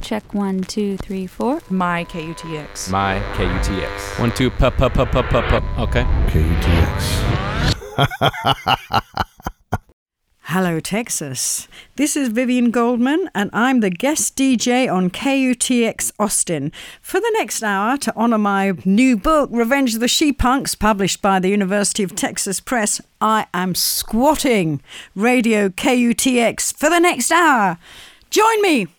Check 1, 2, 3, 4. My KUTX. My KUTX. 1, 2, pup. Okay. KUTX. Hello, Texas. This is Vivian Goldman, and I'm the guest DJ on KUTX Austin for the next hour to honour my new book, Revenge of the She-Punks, published by the University of Texas Press. I am squatting Radio KUTX for the next hour. Join me.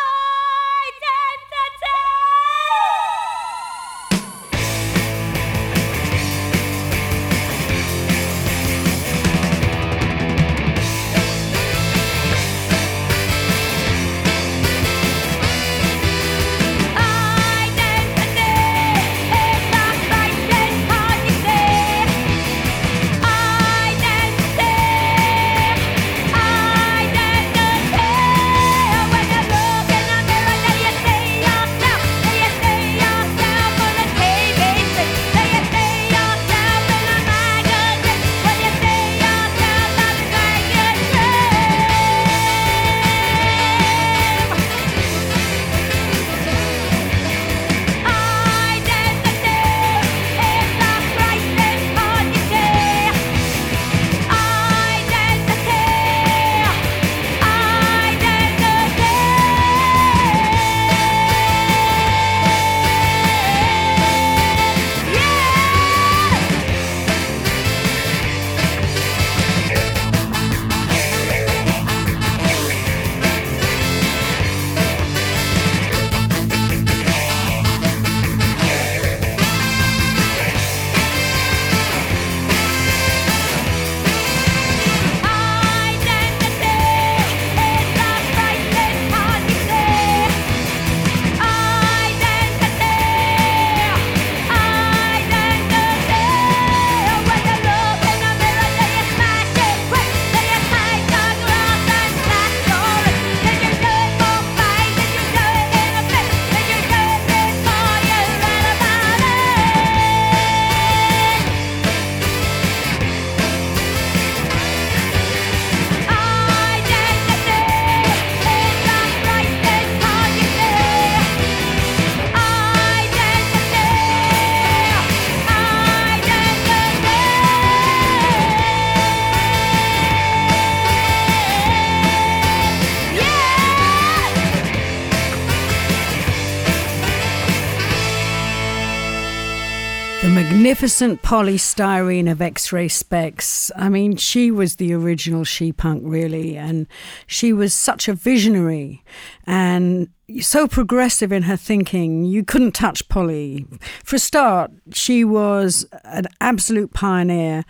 Magnificent polystyrene of X-Ray Spex. I mean, she was the original she-punk, really, and she was such a visionary and so progressive in her thinking. You couldn't touch Polly. For a start, she was an absolute pioneer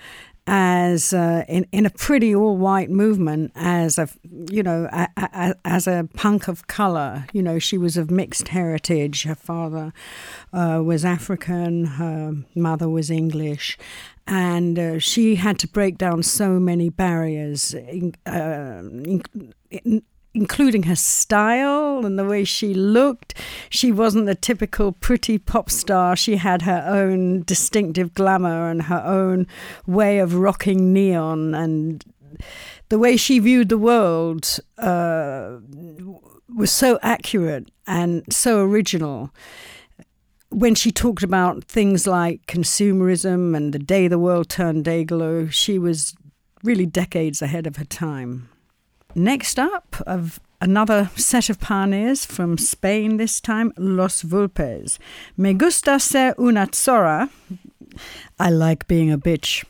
as in a pretty all-white movement, as a as a punk of color. You know, she was of mixed heritage. Her father was African, her mother was English, and she had to break down so many barriers, including her style and the way she looked. She wasn't the typical pretty pop star. She had her own distinctive glamour and her own way of rocking neon, and the way she viewed the world was so accurate and so original. When she talked about things like consumerism and the day the world turned Dayglow, she was really decades ahead of her time. Next up, of another set of pioneers from Spain this time, Los Vulpes. Me gusta ser una zorra. I like being a bitch.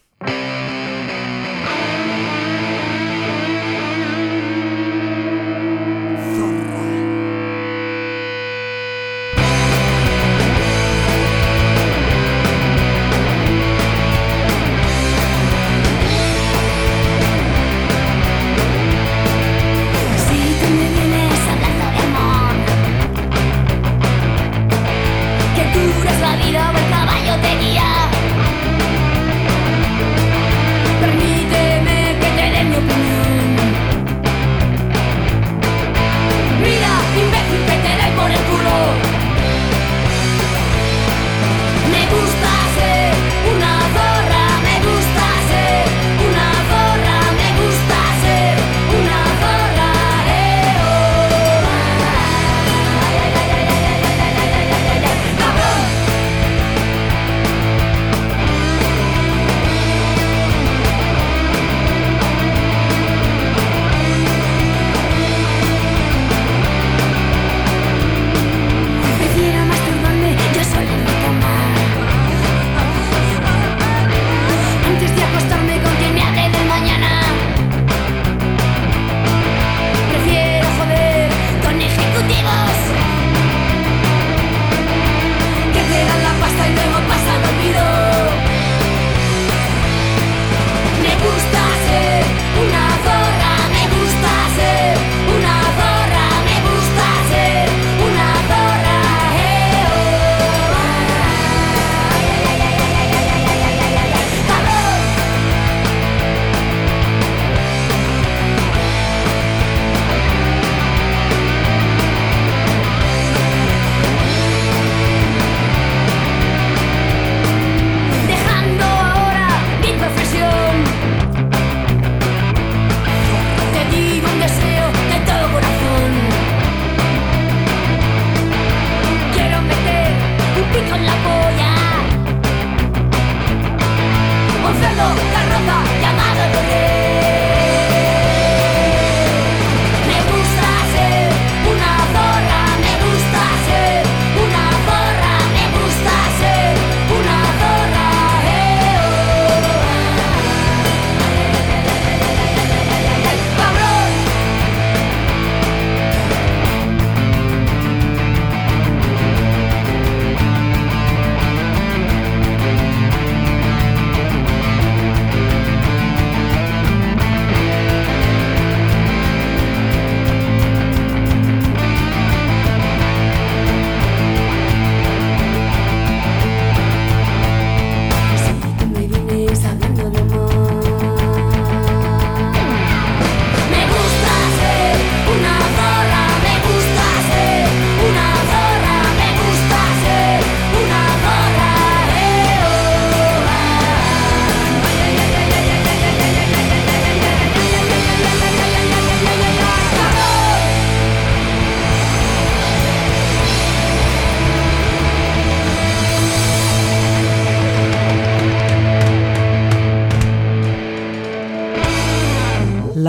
La vida o el caballo te guía.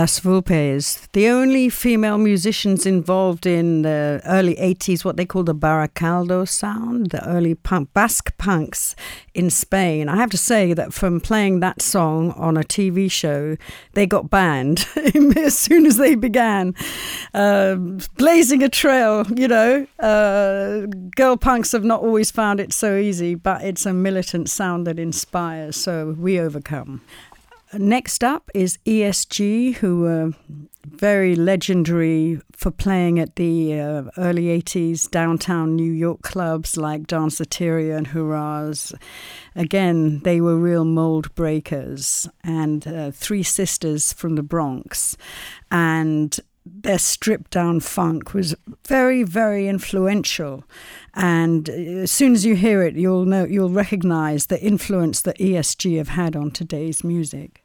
Las Vulpes, the only female musicians involved in the early 80s, what they call the Baracaldo sound, the early Basque punks in Spain. I have to say that from playing that song on a TV show, they got banned as soon as they began. Blazing a trail, girl punks have not always found it so easy, but it's a militant sound that inspires, so we overcome. Next up is ESG, who were very legendary for playing at the early 80s downtown New York clubs like Danceteria and Hurrahs. Again, they were real mold breakers, and three sisters from the Bronx. And their stripped-down funk was very, very influential. And as soon as you hear it, you'll recognize the influence that ESG have had on today's music.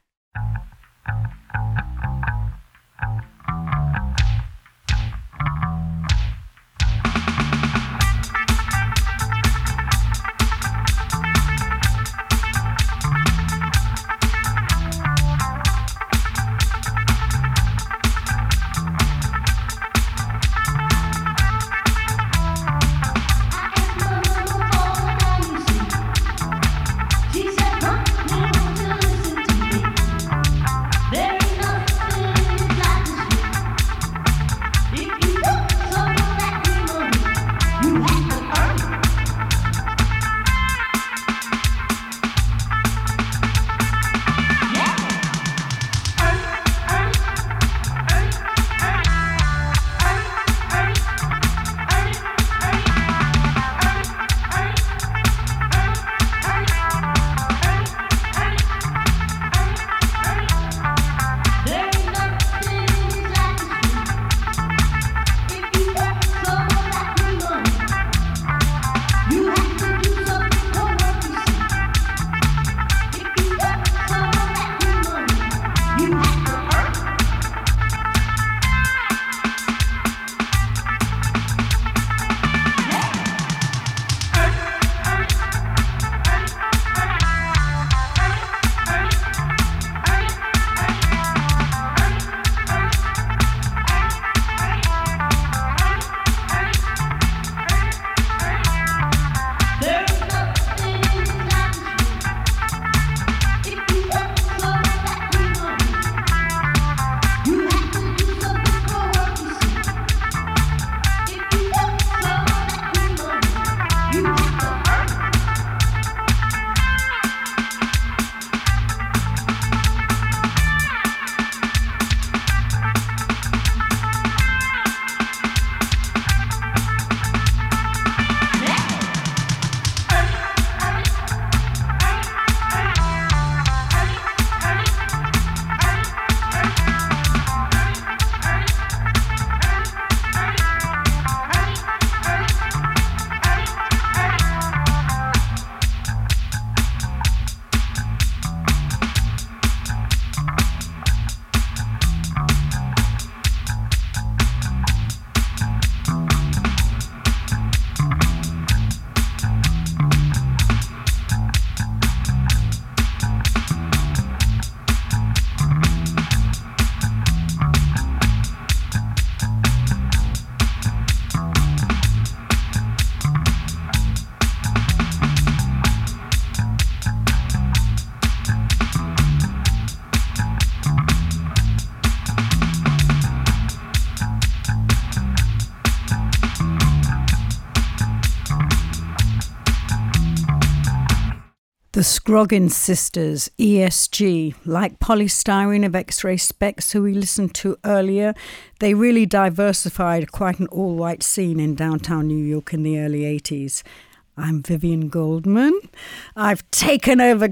The Scroggins sisters, ESG, like Polystyrene of X-Ray Specs, who we listened to earlier, they really diversified quite an all-white scene in downtown New York in the early 80s. I'm Vivian Goldman. I've taken over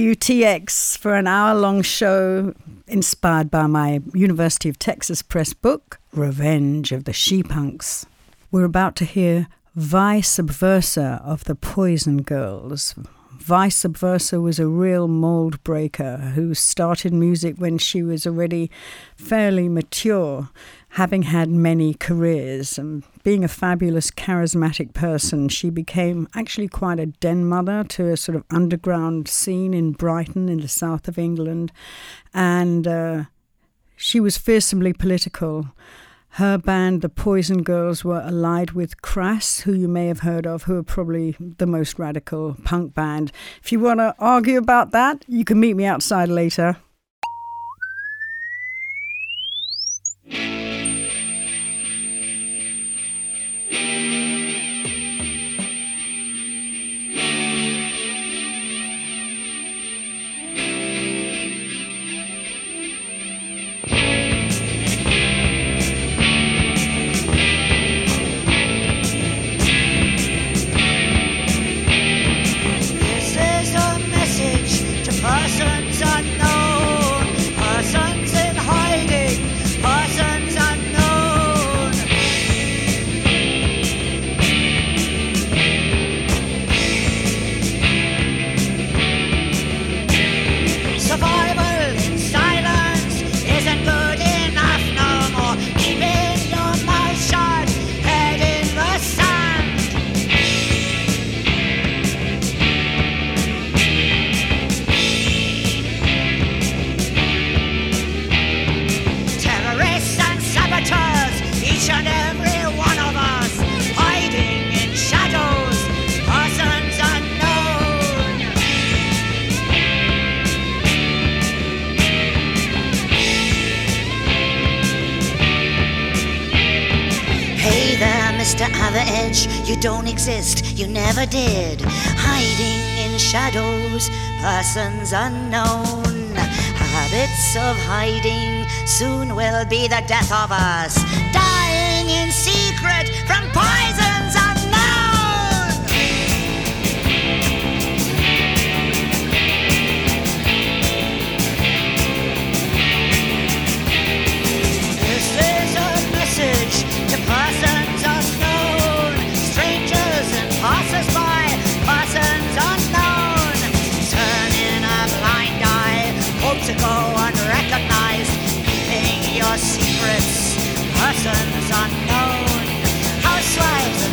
KUTX for an hour-long show inspired by my University of Texas Press book, Revenge of the She-Punks. We're about to hear Vi Subversa of the Poison Girls. Vi Subversa was a real mold breaker who started music when she was already fairly mature, having had many careers. And being a fabulous, charismatic person, she became actually quite a den mother to a sort of underground scene in Brighton in the south of England. And She was fearsomely political. Her band, the Poison Girls, were allied with Crass, who you may have heard of, who are probably the most radical punk band. If you want to argue about that, you can meet me outside later. You don't exist, you never did. Hiding in shadows, persons unknown. Habits of hiding soon will be the death of us. Dying in secret from poisons unknown. This is a message to persons unknown. Passers-by, persons unknown. Turning a blind eye, hope to go unrecognized. Keeping your secrets, persons unknown. Housewives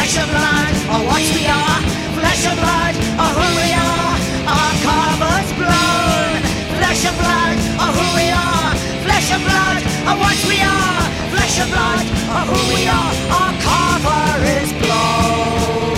flesh and blood, or what we are, flesh and blood, or who we are, our carver's blown. Flesh and blood, or who we are, flesh and blood, or what we are, flesh and blood, or who we are, our carver is blown.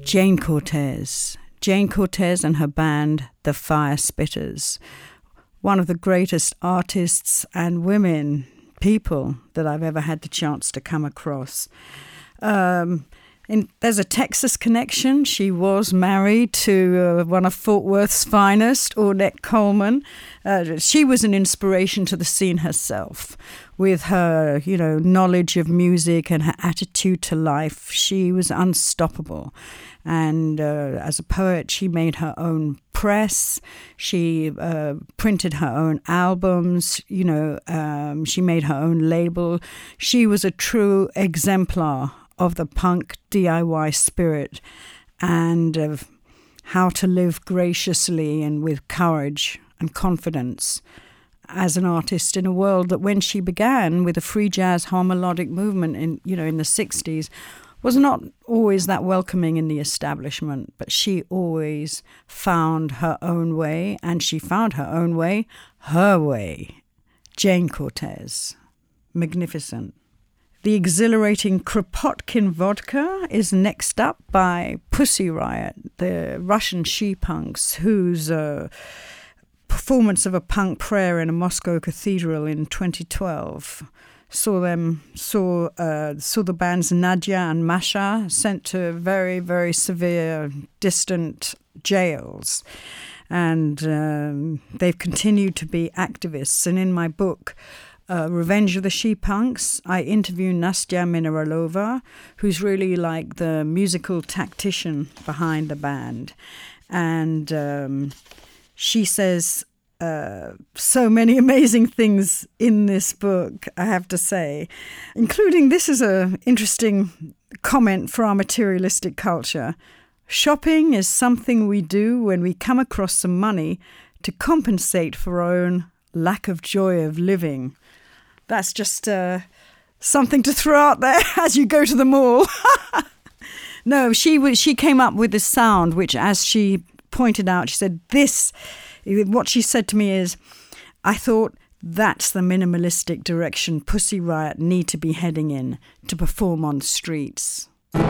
Jayne Cortez. Jayne Cortez and her band, the Fire Spitters. One of the greatest artists and people that I've ever had the chance to come across. There's a Texas connection. She was married to one of Fort Worth's finest, Ornette Coleman. She was an inspiration to the scene herself. With her, knowledge of music and her attitude to life, she was unstoppable. And as a poet, she made her own press. She printed her own albums. She made her own label. She was a true exemplar of the punk DIY spirit and of how to live graciously and with courage and confidence as an artist in a world that, when she began with the free jazz melodic movement in the 60s, was not always that welcoming in the establishment, but she always found her own way, and she found her way. Jayne Cortez. Magnificent. The exhilarating Kropotkin Vodka is next up by Pussy Riot, the Russian she-punks, whose performance of a punk prayer in a Moscow cathedral in 2012 saw the bands Nadia and Masha sent to very, very severe, distant jails. And they've continued to be activists. And in my book, Revenge of the She-Punks, I interview Nastya Mineralova, who's really like the musical tactician behind the band. And she says so many amazing things in this book, I have to say, including, this is an interesting comment for our materialistic culture. Shopping is something we do when we come across some money to compensate for our own lack of joy of living. That's just something to throw out there as you go to the mall. No, she came up with this sound, which, as she pointed out, she said, what she said to me is, I thought that's the minimalistic direction Pussy Riot need to be heading in to perform on streets.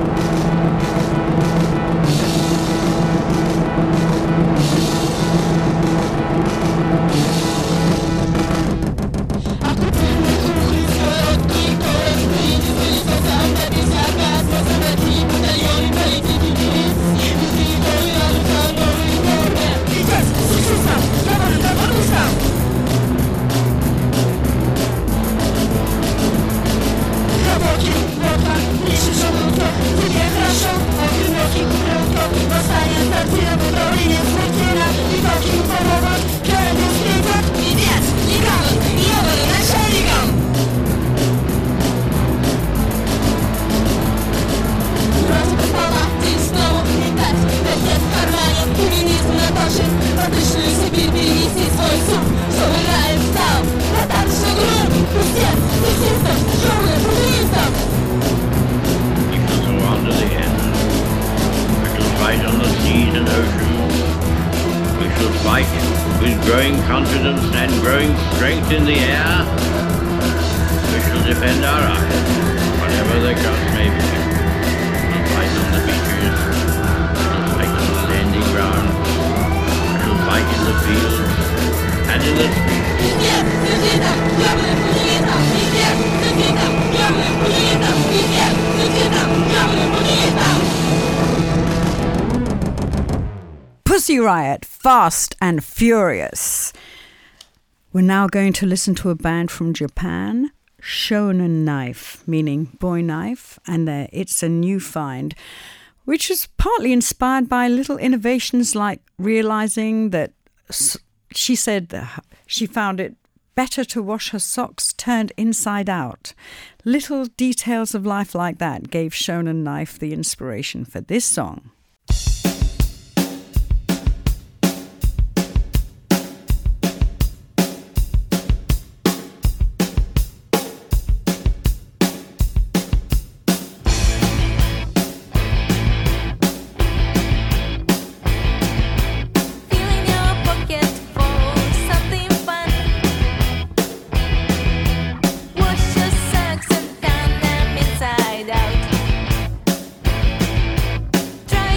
Pussy Riot, Fast and Furious. We're now going to listen to a band from Japan, Shonen Knife, meaning boy knife, and It's a New Find, which is partly inspired by little innovations like realizing that she said that she found it better to wash her socks turned inside out. Little details of life like that gave Shonen Knife the inspiration for this song. Try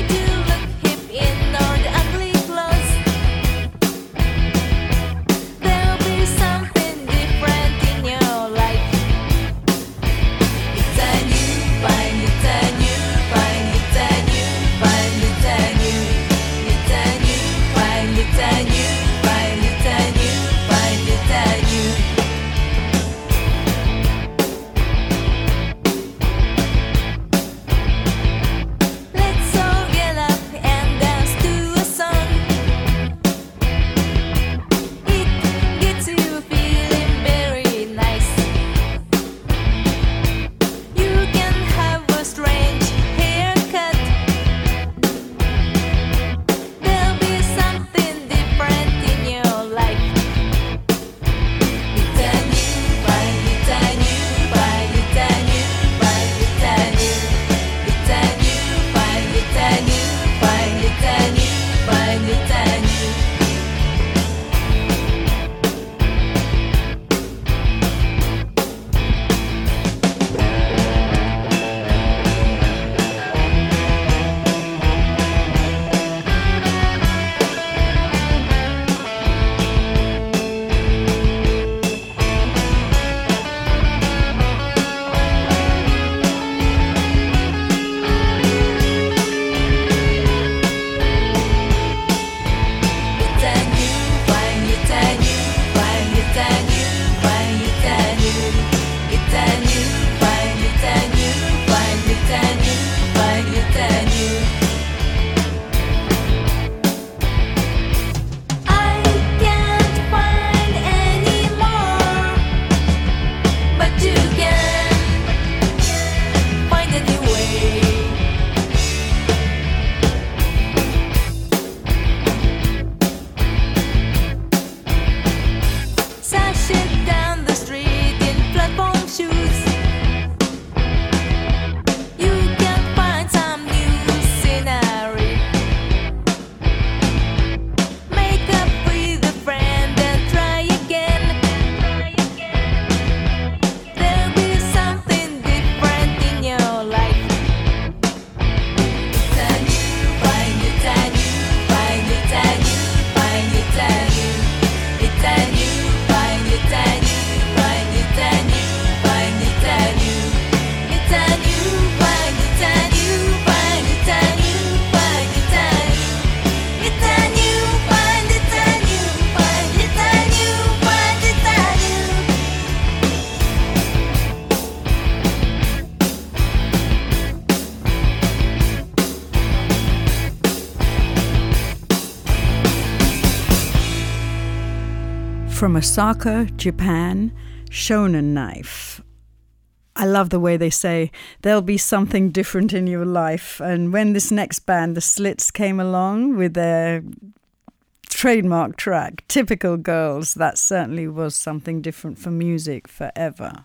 from Osaka, Japan, Shonen Knife. I love the way they say, there'll be something different in your life. And when this next band, the Slits, came along with their trademark track, Typical Girls, that certainly was something different for music forever.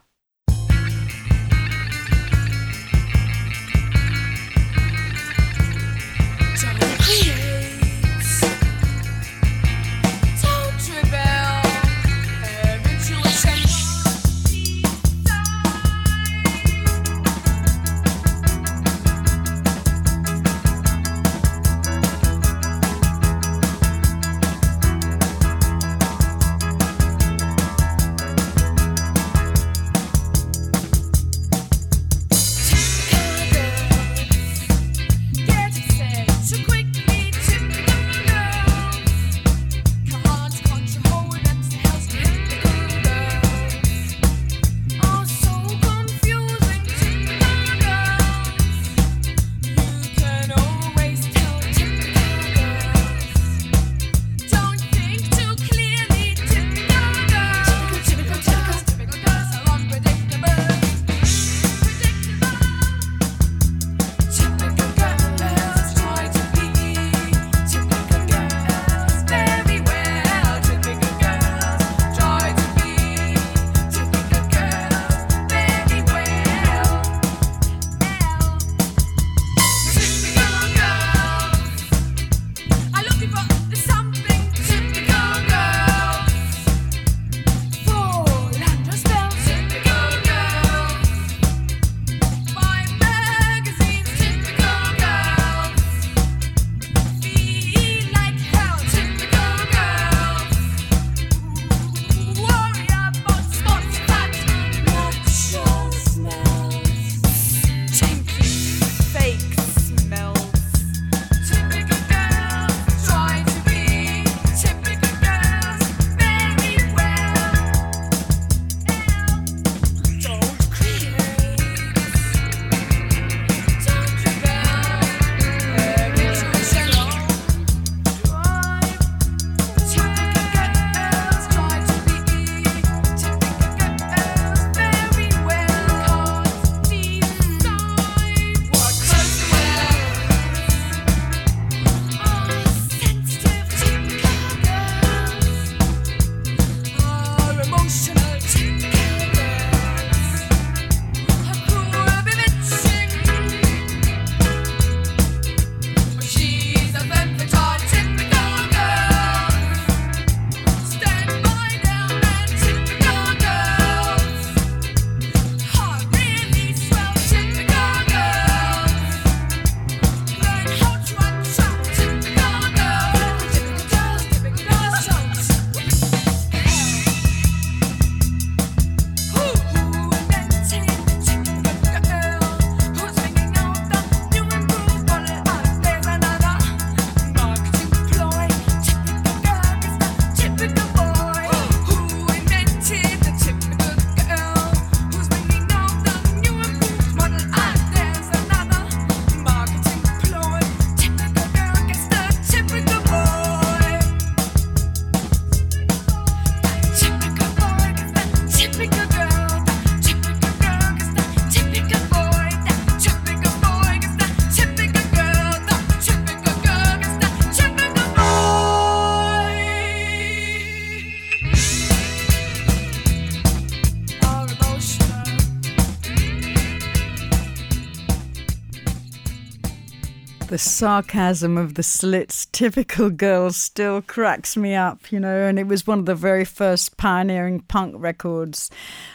The sarcasm of the Slits, Typical Girls, still cracks me up, you know, and it was one of the very first pioneering punk records.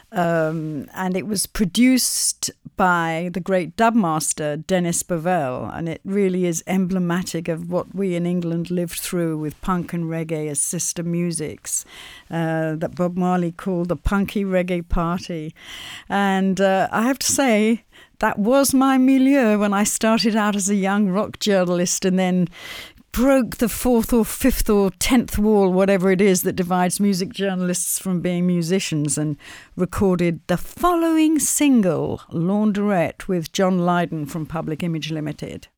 And it was produced by the great dubmaster Dennis Bovell, and it really is emblematic of what we in England lived through with punk and reggae as sister musics, that Bob Marley called the punky reggae party. And I have to say, that was my milieu when I started out as a young rock journalist and then broke the fourth or fifth or 10th wall, whatever it is that divides music journalists from being musicians, and recorded the following single, Launderette, with John Lydon from Public Image Limited.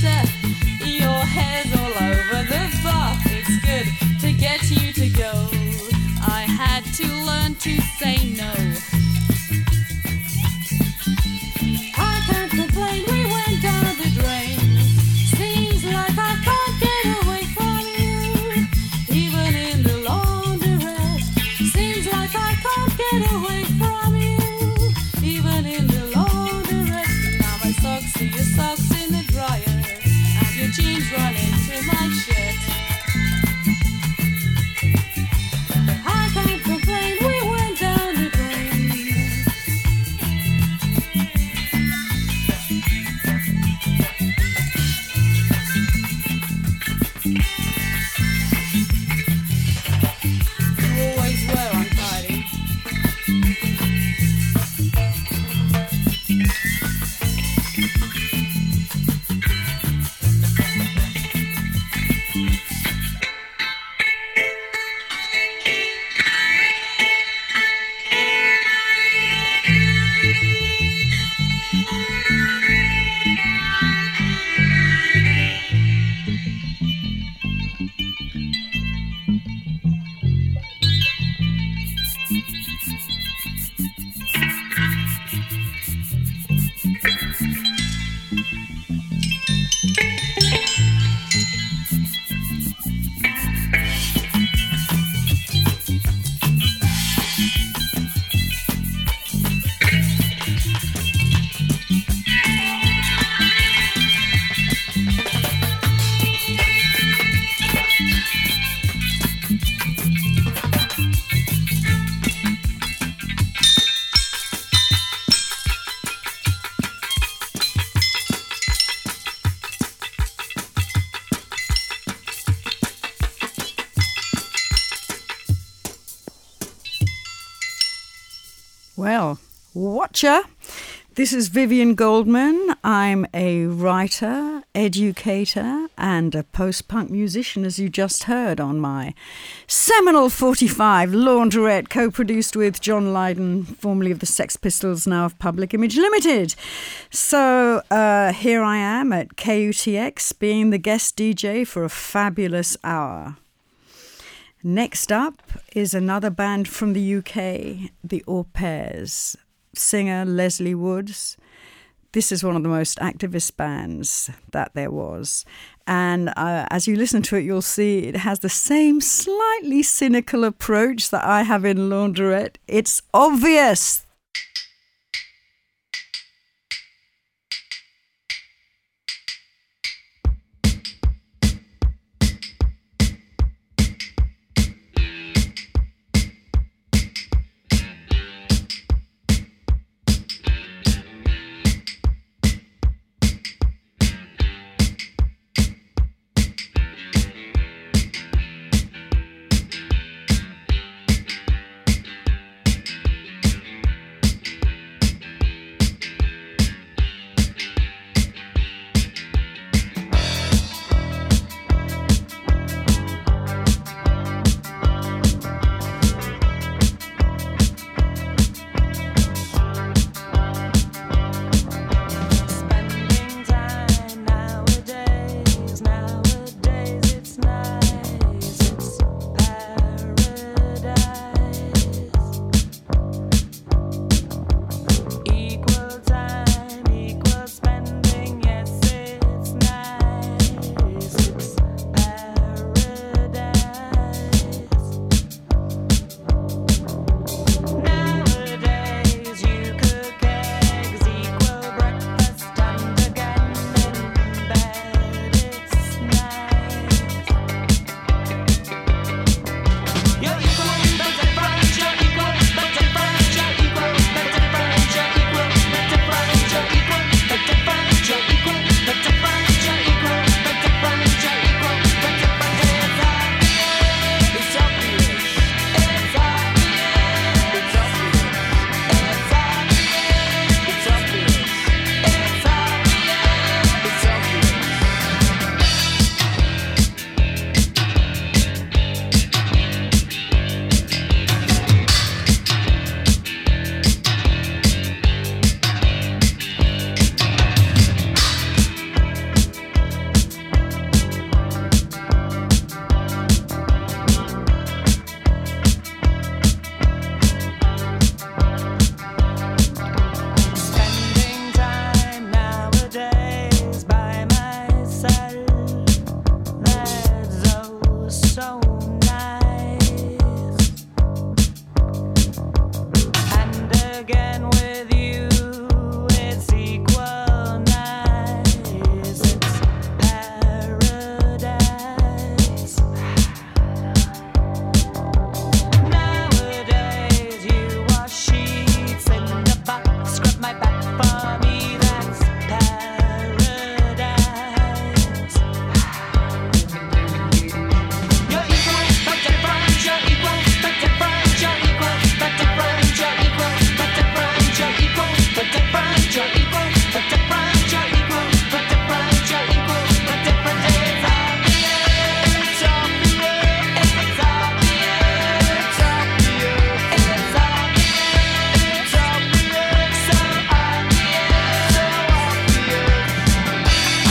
sweater. Your hair's all over the bath. It's good to get you to go. I had to learn to say no. I can't complain, we went down the drain. Seems like I can't get away from you, even in the laundrette. Seems like I can't get away from you, even in the laundrette. Now my socks are your socks in the dryer, and your jeans run into my shirt. I can't complain, we went down the drain. You always were untidy. Well, watcher. This is Vivian Goldman. I'm a writer, educator, and a post-punk musician, as you just heard on my seminal 45 Laundrette, co-produced with John Lydon, formerly of the Sex Pistols, now of Public Image Limited. So here I am at KUTX, being the guest DJ for a fabulous hour. Next up is another band from the UK, the Au Pairs. Singer Leslie Woods. This is one of the most activist bands that there was. And as you listen to it, you'll see it has the same slightly cynical approach that I have in Laundrette. It's obvious. again with you, it's equal nice. It's paradise. Nowadays you wash sheets in the box, scrub my back for me. That's paradise. You're equal but different. You're equal but different. You're equal but different. You're equal but different. You're equal but different. You're equal but different. You're equal but different. You're equal but different. It's obvious. It's obvious. It's obvious. It's obvious. It's obvious. So obvious. So obvious.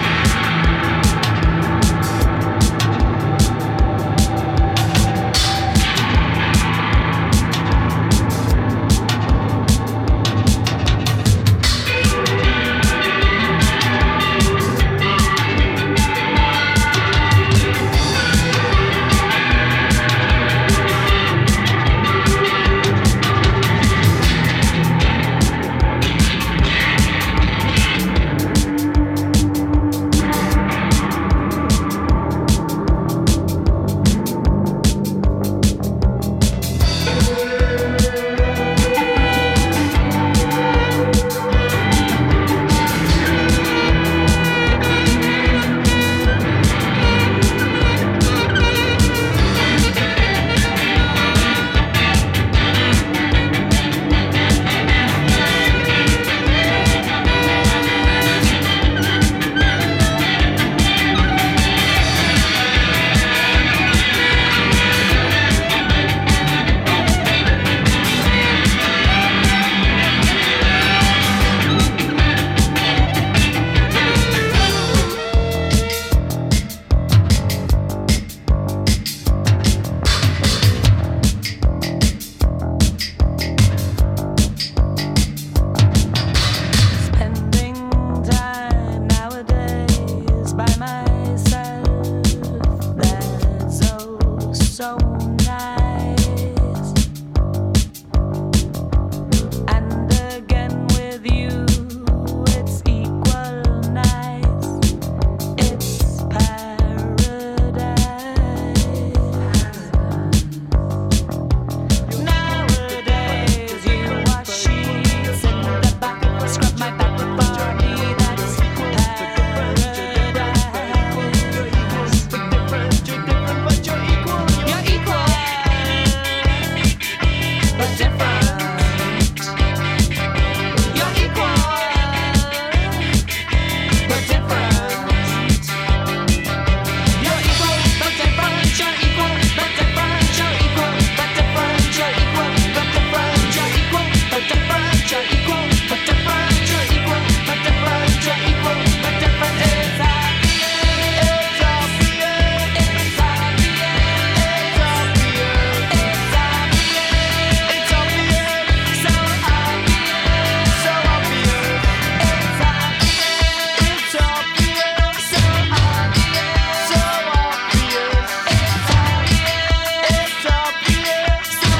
Spending time nowadays by myself, that's oh so nice. And again with you, it's equal nice. It's paradise. Nowadays you wash sheets in the back, scrub my back for me. That's paradise. You're equal but different. You're equal but different. You're equal but different. You're equal but different. You're equal but different. You're equal but different. You're equal but different. You're equal but different. You're equal but different. You're equal but different. It's obvious. It's obvious. It's obvious. It's obvious. It's obvious. It's obvious. So obvious. So obvious. It's obvious. It's obvious. So obvious. So obvious. It's obvious. It's obvious. So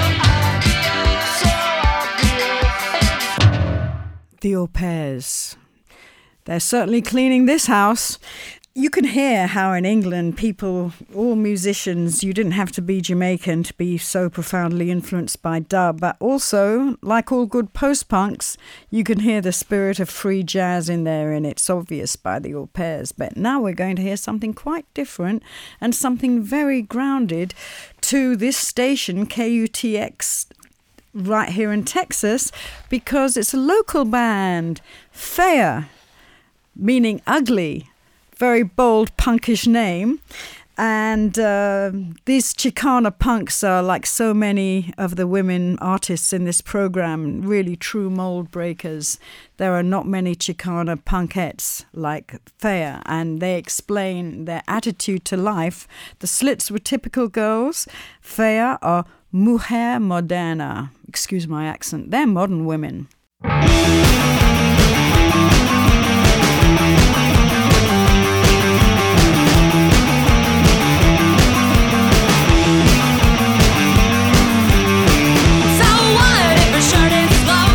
obvious. So obvious. The Au Pairs. They're certainly cleaning this house. You can hear how in England people, all musicians, you didn't have to be Jamaican to be so profoundly influenced by dub, but also, like all good post-punks, you can hear the spirit of free jazz in there, and it's obvious by the Au Pairs. But now we're going to hear something quite different and something very grounded to this station, KUTX, right here in Texas, because it's a local band, Fea, meaning ugly, very bold punkish name. And these Chicana punks are like so many of the women artists in this program, really true mold breakers. There are not many Chicana punkettes like Fea, and they explain their attitude to life. The Slits were typical girls. Fea are mujer moderna. Excuse my accent. They're modern women. So what if her shirt is low?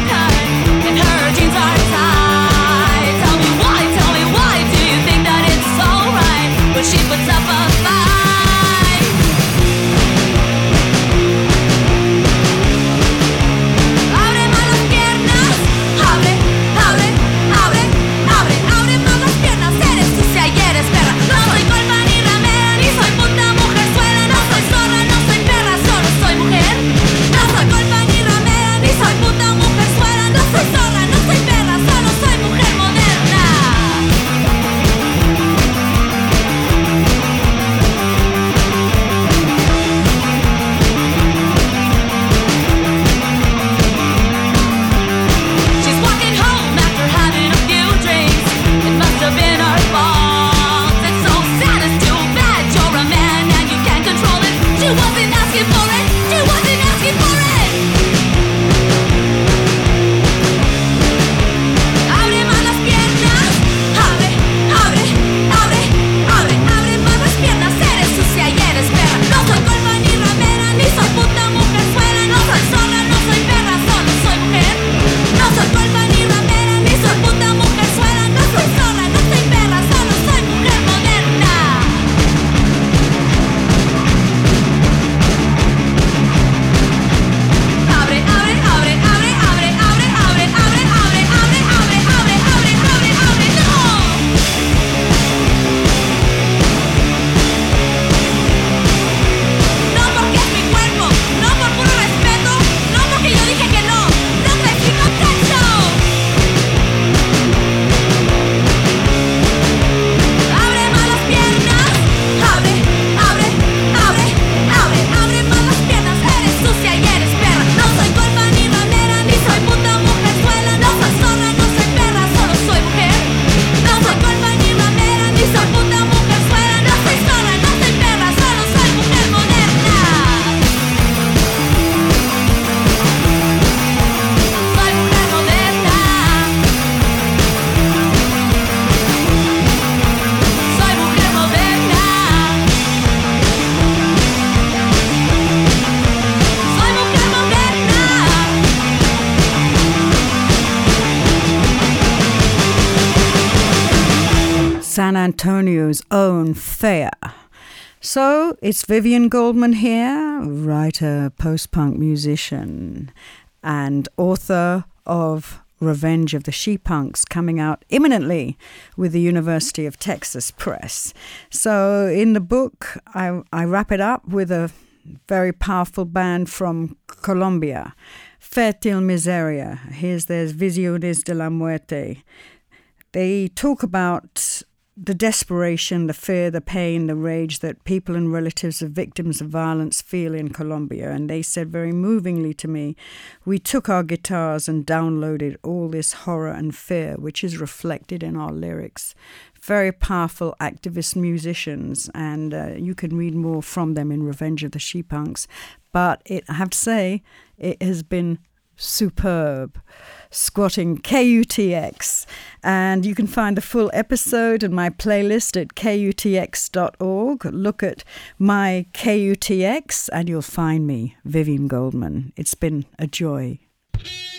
San Antonio's own Thea. So it's Vivian Goldman here, writer, post-punk musician, and author of Revenge of the She-Punks, coming out imminently with the University of Texas Press. So in the book, I wrap it up with a very powerful band from Colombia, Fertil Miseria. Here's their Visiones de la Muerte. They talk about the desperation, the fear, the pain, the rage that people and relatives of victims of violence feel in Colombia. And they said very movingly to me, we took our guitars and downloaded all this horror and fear, which is reflected in our lyrics. Very powerful activist musicians, and you can read more from them in Revenge of the She-Punks. But I have to say, it has been superb. Squatting KUTX, and you can find the full episode and my playlist at kutx.org. Look at my KUTX and you'll find me, Vivian Goldman. It's been a joy.